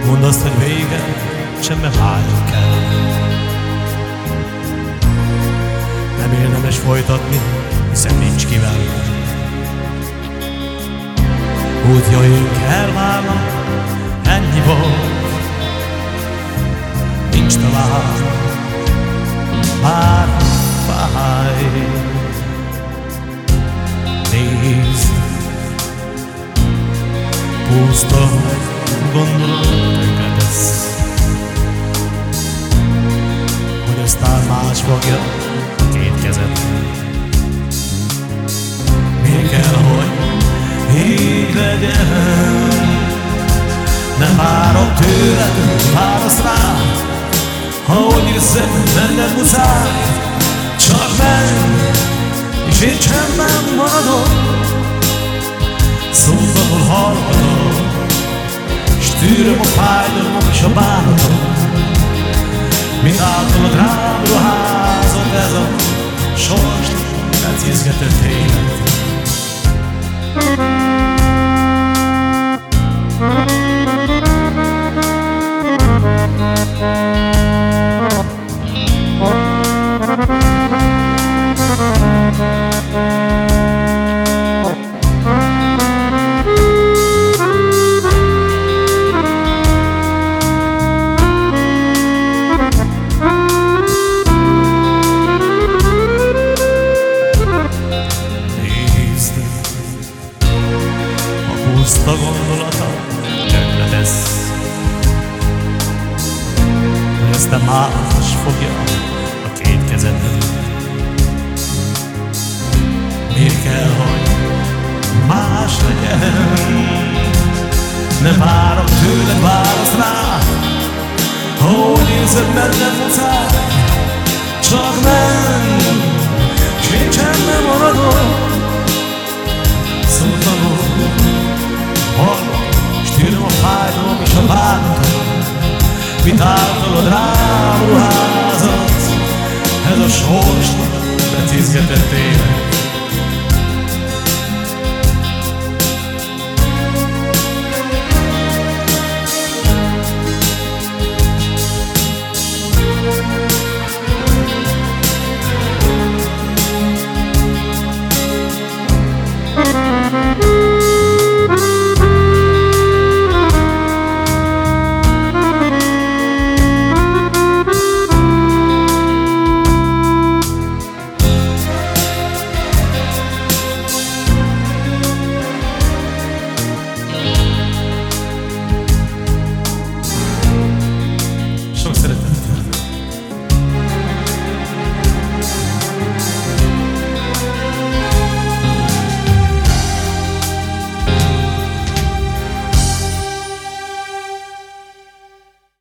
Mondd azt, hogy vége, semmi várjuk kell. Nem érdemes folytatni, hiszen nincs kivel. Útjaink elválnak, ennyi volt. Nincs tovább, már fáj. Nézd, puszta gondolat engedesz, hogy aztán más fogja a két kezed. Miért kell, hogy így legyen? Nem várok tőled, válasz rá. Ha úgy érzed, menned muszáj, csak menj, és én csendben maradok. Szózanul hallgatom, s tűröm a fájdalmam és a bánatom, mint általad rám ruházott ez a sors lecézgetett élet. Puszta gondolata tönkre tesz, hogy aztán más fogja a két kezedet. Miért kell, hogy más legyen? Nem várok tőled, válasz rá. Ha úgy érzed, bennem muszáj, csak menj, s én csendben maradok. Szótlanul hallok, s tűröm a fájdalom és a bánatom, mint általad rám ruházott ez a sorsnak lecézgetett élet.